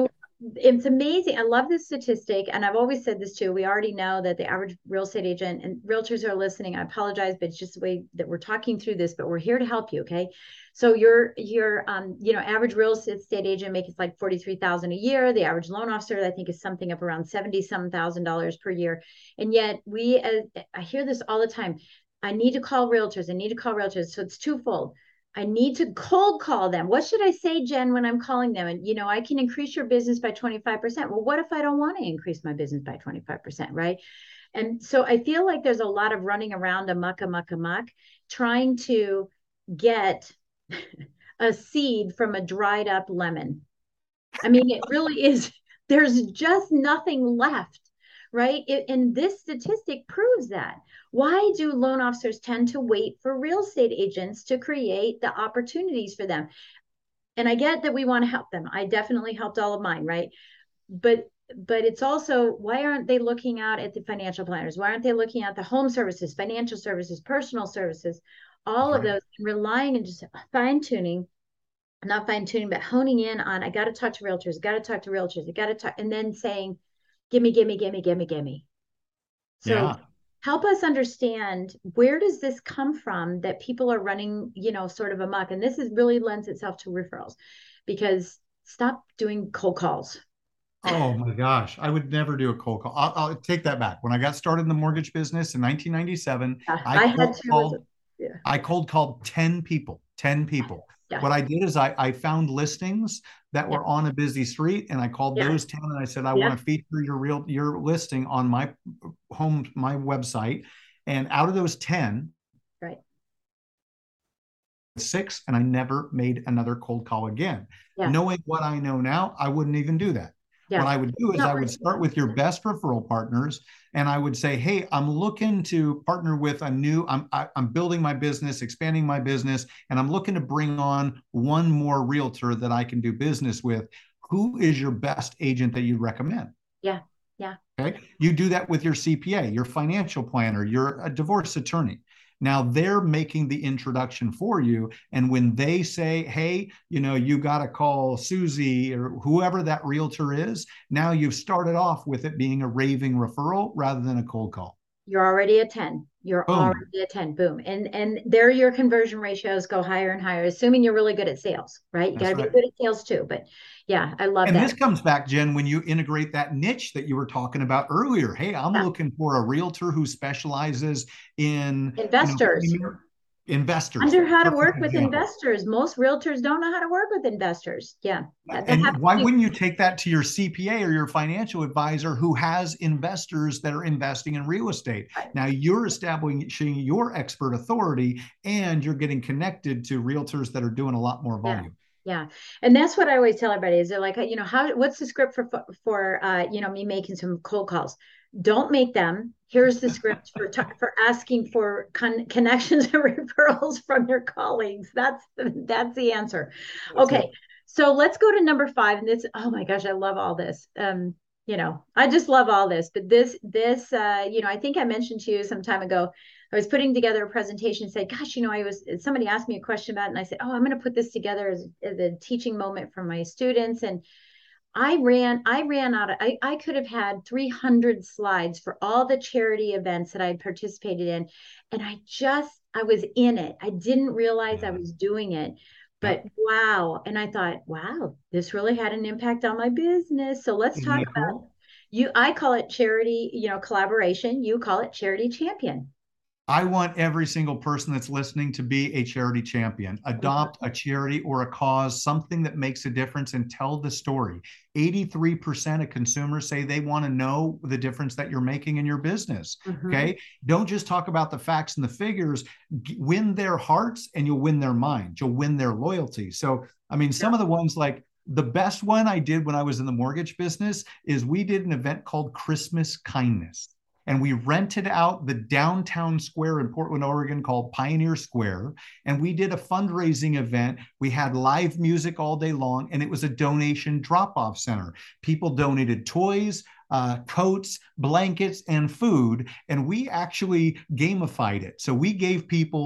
it's amazing. I love this statistic. And I've always said this too. We already know that the average real estate agent, and realtors are listening, I apologize, but it's just the way that we're talking through this, but we're here to help you. Okay. So your, your, um, you know, average real estate agent makes like forty-three thousand a year. The average loan officer, I think, is something up around seventy some thousand dollars per year. And yet we, uh, I hear this all the time. I need to call realtors. I need to call realtors. So it's twofold. I need to cold call them. What should I say, Jen, when I'm calling them? And, you know, I can increase your business by twenty-five percent. Well, what if I don't want to increase my business by twenty-five percent, right? And so I feel like there's a lot of running around amok, amok, amok, trying to get a seed from a dried up lemon. I mean, it really is. There's just nothing left, right? It, and this statistic proves that. Why do loan officers tend to wait for real estate agents to create the opportunities for them? And I get that we want to help them. I definitely helped all of mine, right? But but it's also, why aren't they looking out at the financial planners? Why aren't they looking at the home services, financial services, personal services, all of those, and relying and just fine tuning, not fine tuning, but honing in on, I got to talk to realtors, got to talk to realtors, I got to talk, and then saying, gimme, gimme, gimme, gimme, gimme. So yeah. Help us understand, where does this come from that people are running, you know, sort of amok? And this is really lends itself to referrals, because stop doing cold calls. Oh my gosh, I would never do a cold call. I'll, I'll take that back. When I got started in the mortgage business in nineteen ninety-seven, yeah, I, I had to, called, yeah. I cold called ten people, ten people. Yeah. What I did is I, I found listings that were yeah. on a busy street, and I called yeah. those ten, and I said, I yeah. want to feature your real your listing on my home, my website. And out of those ten, right, six, and I never made another cold call again. Yeah. Knowing what I know now, I wouldn't even do that. Yeah. What I would do is I would start with your best referral partners, and I would say, hey, I'm looking to partner with a new, I'm, I, I'm building my business, expanding my business, and I'm looking to bring on one more realtor that I can do business with. Who is your best agent that you recommend? Yeah, yeah. Okay. You do that with your C P A, your financial planner, your a divorce attorney. Now they're making the introduction for you. And when they say, hey, you know, you got to call Susie or whoever that realtor is, now you've started off with it being a raving referral rather than a cold call. You're already a ten. You're Boom. already a ten. Boom. And and there your conversion ratios go higher and higher, assuming you're really good at sales, right? You got to right. be good at sales too. But yeah, I love and that. And this comes back, Jen, when you integrate that niche that you were talking about earlier. Hey, I'm yeah. looking for a realtor who specializes in investors. You know, investors. Under how to work with investors. Most realtors don't know how to work with investors. Yeah. That, that and why wouldn't you take that to your C P A or your financial advisor who has investors that are investing in real estate? Right. Now you're establishing your expert authority, and you're getting connected to realtors that are doing a lot more volume. Yeah. Yeah. And that's what I always tell everybody is they're like, you know, how, what's the script for, for, uh, you know, me making some cold calls? Don't make them. Here's the script for, for asking for con connections and referrals from your colleagues. That's the, that's the answer. That's okay. It. So let's go to number five. And this, oh my gosh, I love all this. Um, you know, I just love all this, but this, this, uh, you know, I think I mentioned to you some time ago, I was putting together a presentation and said, gosh, you know, I was, somebody asked me a question about it, and I said, oh, I'm going to put this together as, as a teaching moment for my students. And I ran, I ran out of, I, I could have had three hundred slides for all the charity events that I participated in. And I just, I was in it. I didn't realize I was doing it, but wow. And I thought, wow, this really had an impact on my business. So let's talk mm-hmm. about you. I call it charity, you know, collaboration. You call it charity champion. I want every single person that's listening to be a charity champion. Adopt a charity or a cause, something that makes a difference, and tell the story. eighty-three percent of consumers say they want to know the difference that you're making in your business. Mm-hmm. Okay. Don't just talk about the facts and the figures. Win their hearts and you'll win their minds. You'll win their loyalty. So, I mean, some yeah. of the ones like the best one I did when I was in the mortgage business is we did an event called Christmas Kindness. And we rented out the downtown square in Portland, Oregon called Pioneer Square. And we did a fundraising event. We had live music all day long, and it was a donation drop-off center. People donated toys, uh, coats, blankets, and food. And we actually gamified it. So we gave people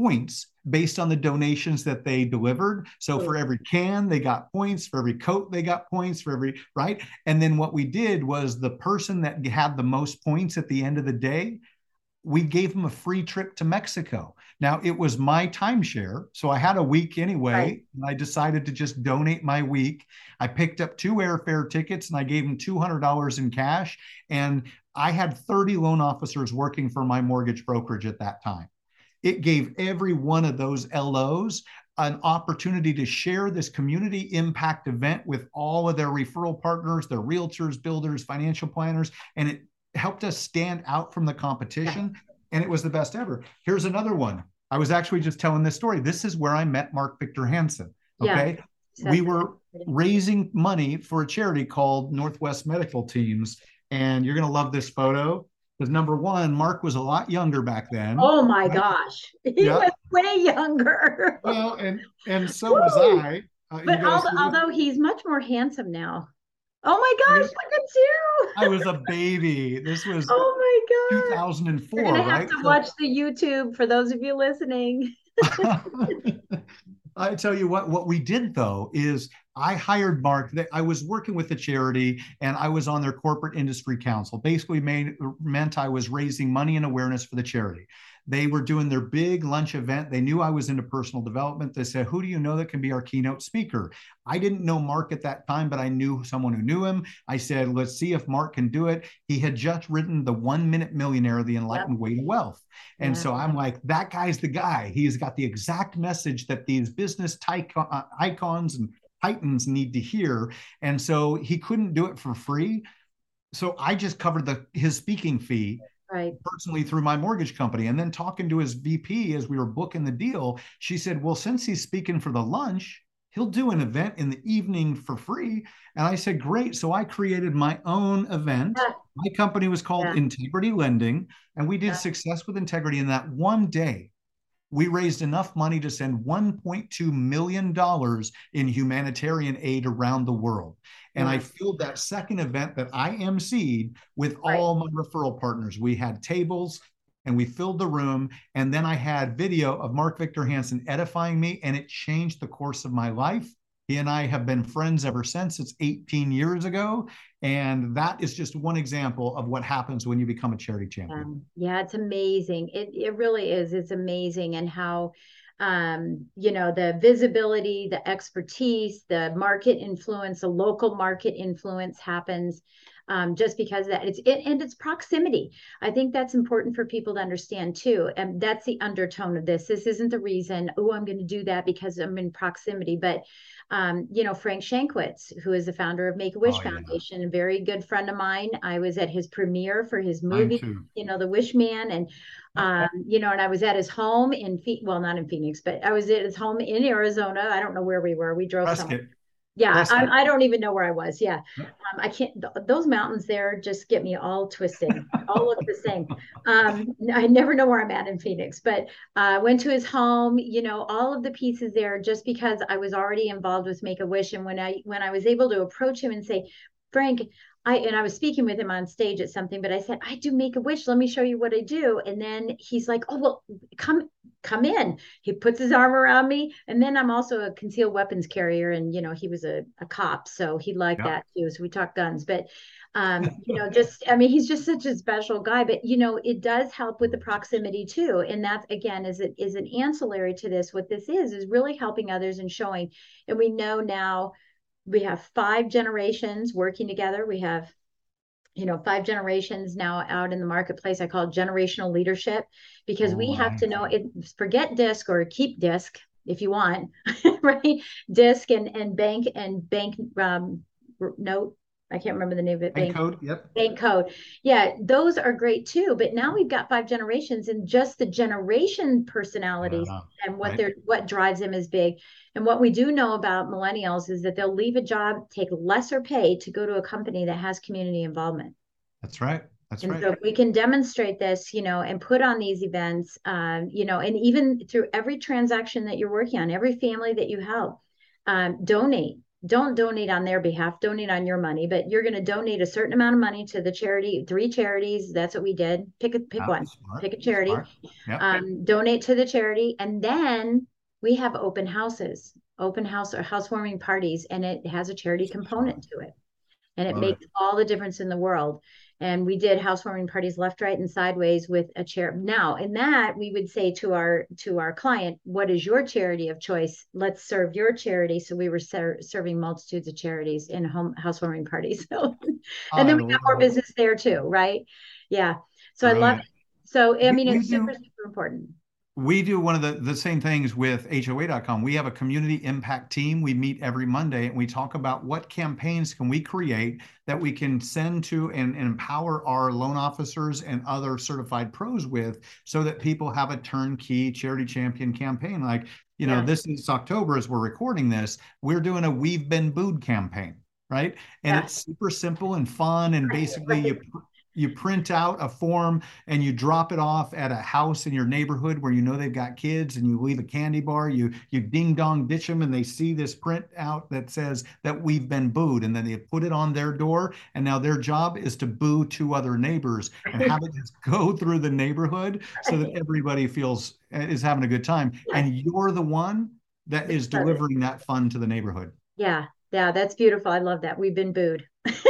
points based on the donations that they delivered. So for every can, they got points. For every coat, they got points. For every, right? And then what we did was the person that had the most points at the end of the day, we gave them a free trip to Mexico. Now, it was my timeshare, so I had a week anyway, right. And I decided to just donate my week. I picked up two airfare tickets and I gave them two hundred dollars in cash. And I had thirty loan officers working for my mortgage brokerage at that time. It gave every one of those L Os an opportunity to share this community impact event with all of their referral partners, their realtors, builders, financial planners, and it helped us stand out from the competition. Yeah. And it was the best ever. Here's another one. I was actually just telling this story. This is where I met Mark Victor Hansen. Okay. Yeah, exactly. We were raising money for a charity called Northwest Medical Teams. And you're going to love this photo because number one, Mark was a lot younger back then. Oh my right? gosh. He yeah. was way younger. Well, and, and so Woo! was I. Uh, but although, although he's much more handsome now. Oh my gosh, look at you. I was a baby. This was oh my God. two thousand four. You're gonna have right? to so, watch the YouTube for those of you listening. I tell you what, what we did though is I hired Mark. I was working with the charity and I was on their corporate industry council. Basically made, meant I was raising money and awareness for the charity. They were doing their big lunch event. They knew I was into personal development. They said, who do you know that can be our keynote speaker? I didn't know Mark at that time, but I knew someone who knew him. I said, let's see if Mark can do it. He had just written The One Minute Millionaire, The Enlightened yep. Way to Wealth. And yeah. so I'm like, that guy's the guy. He's got the exact message that these business tyco- uh, icons and titans need to hear. And so he couldn't do it for free. So I just covered the his speaking fee. Right. Personally through my mortgage company. And then talking to his V P as we were booking the deal, she said, well, since he's speaking for the lunch, he'll do an event in the evening for free. And I said, great. So I created my own event. Yeah. My company was called yeah. Integrity Lending, and we did yeah. Success with Integrity. In that one day, we raised enough money to send one point two million dollars in humanitarian aid around the world. And I filled that second event that I emceed with right. all my referral partners. We had tables and we filled the room. And then I had video of Mark Victor Hansen edifying me, and it changed the course of my life. He and I have been friends ever since. It's eighteen years ago. And that is just one example of what happens when you become a charity champion. Um, yeah, it's amazing. It, it really is. It's amazing. And how um, you know, the visibility, the expertise, the market influence, the local market influence happens um, just because of that. It's it, and it's proximity. I think that's important for people to understand too. And that's the undertone of this. This isn't the reason, oh, I'm going to do that because I'm in proximity. But, um, you know, Frank Shankwitz, who is the founder of Make-A-Wish oh, Foundation, yeah. a very good friend of mine. I was at his premiere for his movie, you know, The Wish Man. And Um, you know, and I was at his home in, Phe- well, not in Phoenix, but I was at his home in Arizona. I don't know where we were. We drove Prescott. somewhere. Yeah, I, I don't even know where I was. Yeah, um, I can't. Th- those mountains there just get me all twisted. All look the same. Um, I never know where I'm at in Phoenix, but I uh, went to his home. You know, all of the pieces there, just because I was already involved with Make-A-Wish, and when I when I was able to approach him and say, Frank, I, and I was speaking with him on stage at something, but I said, I do Make-A-Wish. Let me show you what I do. And then he's like, oh, well, come, come in. He puts his arm around me. And then I'm also a concealed weapons carrier. And, you know, he was a, a cop, so he liked yeah. that too. So we talked guns, but, um, you know, just, I mean, he's just such a special guy, but, you know, it does help with the proximity too. And that's, again, is it is an ancillary to this. What this is, is really helping others and showing. And we know now, we have five generations working together. We have, you know, five generations now out in the marketplace. I call it generational leadership, because oh, we have to know it. Forget DISC, or keep DISC if you want, right? DISC and, and bank and bank um, note. I can't remember the name of it. Bank, bank code. Yep. Bank code. Yeah, those are great too. But now we've got five generations, and just the generation personalities uh, and what right. they're what drives them is big. And what we do know about millennials is that they'll leave a job, take lesser pay to go to a company that has community involvement. That's right. That's and right. So if we can demonstrate this, you know, and put on these events, um, you know, and even through every transaction that you're working on, every family that you help, um, donate. don't donate on their behalf, donate on your money, but you're going to donate a certain amount of money to the charity, three charities. That's what we did. Pick a, pick Oh, one, smart, pick a charity, smart. Yep. um, donate to the charity. And then we have open houses, open house or housewarming parties, and it has a charity component Smart. to it. And it Love it. makes all the difference in the world. And we did housewarming parties left, right, and sideways with a chair. Now, in that, we would say to our to our client, "What is your charity of choice? Let's serve your charity." So we were ser- serving multitudes of charities in home housewarming parties. and I then we got more love it. business there too, right? Yeah. So I love Brilliant. it. So I We, mean, we it's super, do. super important. We do one of the, the same things with H O A dot com. We have a community impact team. We meet every Monday and we talk about what campaigns can we create that we can send to and, and empower our loan officers and other certified pros with, so that people have a turnkey charity champion campaign. Like, you know, Yeah. this is October as we're recording this, we're doing a We've Been Booed campaign, right? And Yeah. it's super simple and fun. And basically Right. you you print out a form and you drop it off at a house in your neighborhood where you know they've got kids, and you leave a candy bar, you you ding dong ditch them, and they see this print out that says that we've been booed, and then they put it on their door, and now their job is to boo two other neighbors and have it just go through the neighborhood so that everybody feels is having a good time, and you're the one that is delivering that fun to the neighborhood. Yeah, yeah, that's beautiful. I love that. We've been booed.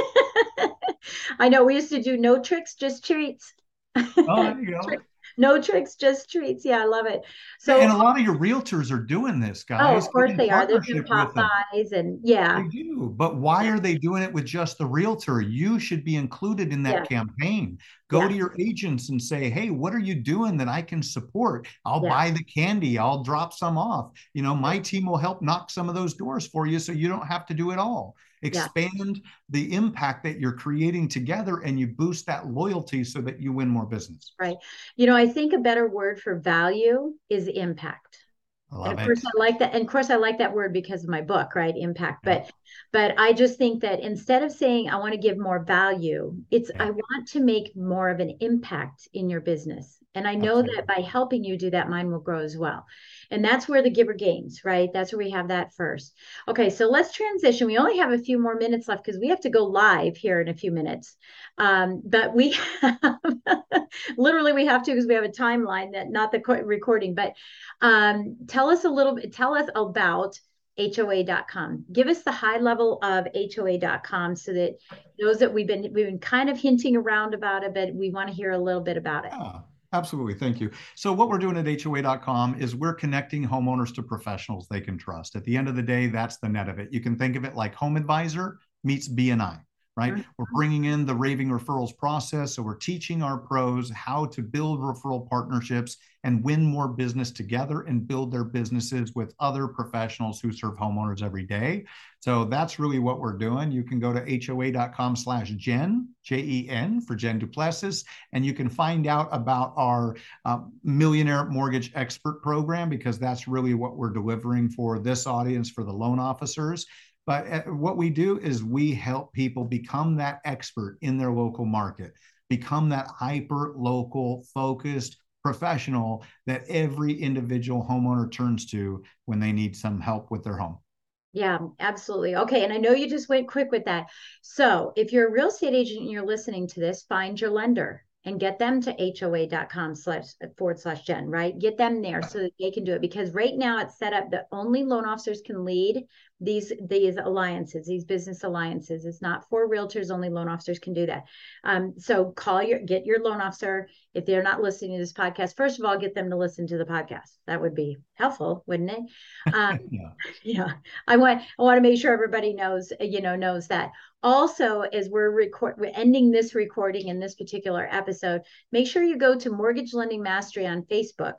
I know we used to do no tricks, just treats. Oh, there you go. No tricks, just treats. Yeah, I love it. And So, a lot of your realtors are doing this, oh, of guys. Get course in they are. They're doing partnership with them. Popeyes and yeah, They do, but why yeah, are they doing it with just the realtor? You should be included in that yeah, campaign. Go yeah, to your agents and say, hey, what are you doing that I can support? I'll yeah. buy the candy. I'll drop some off. You know, my team will help knock some of those doors for you so you don't have to do it all. Yeah. Expand the impact that you're creating together, and you boost that loyalty so that you win more business. Right. You know, I think a better word for value is impact. I And love of course it. I like that. And of course I like that word because of my book, right? Impact. Yeah. But but I just think that instead of saying I want to give more value, it's Yeah. I want to make more of an impact in your business. And I know Absolutely. that by helping you do that, mine will grow as well. And that's where the giver gains, right? That's where we have that first. Okay, so let's transition. We only have a few more minutes left because we have to go live here in a few minutes. Um, but we have literally we have to because we have a timeline that not the recording, but um, tell us a little bit, tell us about H O A dot com. Give us the high level of H O A dot com so that those that we've been we've been kind of hinting around about it, but we want to hear a little bit about it. Yeah, absolutely. Thank you. So what we're doing at H O A dot com is we're connecting homeowners to professionals they can trust. At the end of the day, that's the net of it. You can think of it like Home Advisor meets B and I. Right? Mm-hmm. We're bringing in the raving referrals process. So we're teaching our pros how to build referral partnerships and win more business together and build their businesses with other professionals who serve homeowners every day. So that's really what we're doing. You can go to H O A dot com slash Jen, J E N for Jen Duplessis, and you can find out about our uh, Millionaire Mortgage Expert program, because that's really what we're delivering for this audience, for the loan officers. But what we do is we help people become that expert in their local market, become that hyper local focused professional that every individual homeowner turns to when they need some help with their home. Yeah, absolutely. Okay. And I know you just went quick with that. So if you're a real estate agent and you're listening to this, find your lender and get them to H O A dot com slash forward slash Jen, right? Get them there so that they can do it, because right now it's set up that only loan officers can lead these, these alliances, these business alliances. It's not for realtors, only loan officers can do that. Um, so call your, get your loan officer. If they're not listening to this podcast, first of all, get them to listen to the podcast. That would be helpful, wouldn't it? Um, yeah. yeah. I want, I want to make sure everybody knows, you know, knows that. Also, as we're record, we're ending this recording in this particular episode, make sure you go to Mortgage Lending Mastery on Facebook,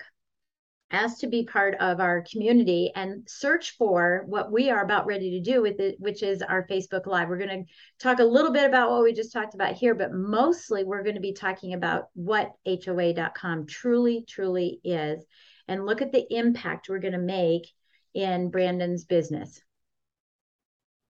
ask to be part of our community, and search for what we are about ready to do with it, which is our Facebook Live. We're going to talk a little bit about what we just talked about here, but mostly we're going to be talking about what H O A dot com truly, truly is, and look at the impact we're going to make in Brandon's business.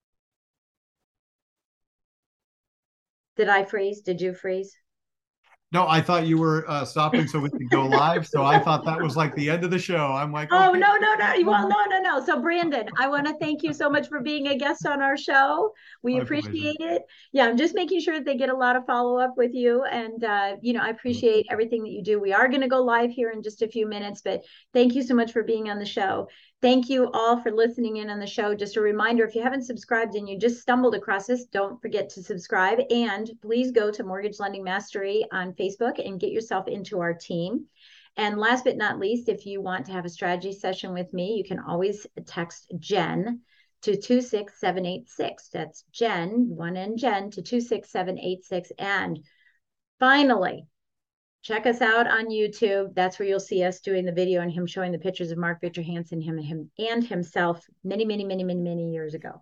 Did I freeze? Did you freeze? No, I thought you were uh, stopping so we could go live. So I thought that was like the end of the show. I'm like, oh, okay. no, no, no. Well, no, no, no. So, Brandon, I want to thank you so much for being a guest on our show. We My appreciate pleasure. it. Yeah, I'm just making sure that they get a lot of follow up with you. And, uh, you know, I appreciate everything that you do. We are going to go live here in just a few minutes, but thank you so much for being on the show. Thank you all for listening in on the show. Just a reminder, if you haven't subscribed and you just stumbled across this, don't forget to subscribe. And please go to Mortgage Lending Mastery on Facebook and get yourself into our team. And last but not least, if you want to have a strategy session with me, you can always text Jen to two six seven eight six. That's Jen, one N Jen, to two six seven eight six. And finally, check us out on YouTube. That's where you'll see us doing the video and him showing the pictures of Mark Victor Hansen, him, him and himself many, many, many, many, many years ago.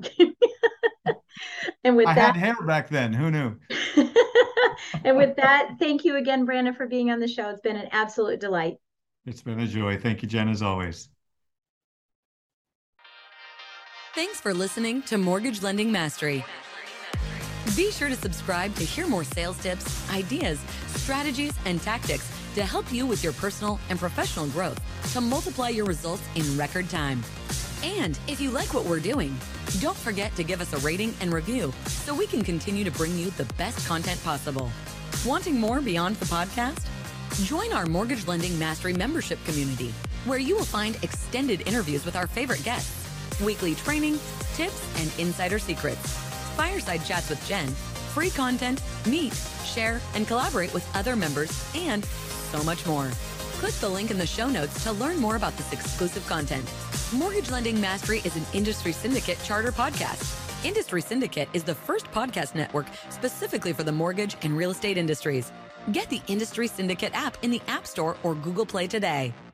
And with I that, had hair back then. Who knew? and with that, thank you again, Brandon, for being on the show. It's been an absolute delight. It's been a joy. Thank you, Jen, as always. Thanks for listening to Mortgage Lending Mastery. Be sure to subscribe to hear more sales tips, ideas, strategies, and tactics to help you with your personal and professional growth to multiply your results in record time. And if you like what we're doing, don't forget to give us a rating and review so we can continue to bring you the best content possible. Wanting more beyond the podcast? Join our Mortgage Lending Mastery membership community, where you will find extended interviews with our favorite guests, weekly training, tips, and insider secrets, fireside chats with Jen, free content, meet, share, and collaborate with other members, and so much more. Click the link in the show notes to learn more about this exclusive content. Mortgage Lending Mastery is an Industry Syndicate charter podcast. Industry Syndicate is the first podcast network specifically for the mortgage and real estate industries. Get the Industry Syndicate app in the App Store or Google Play today.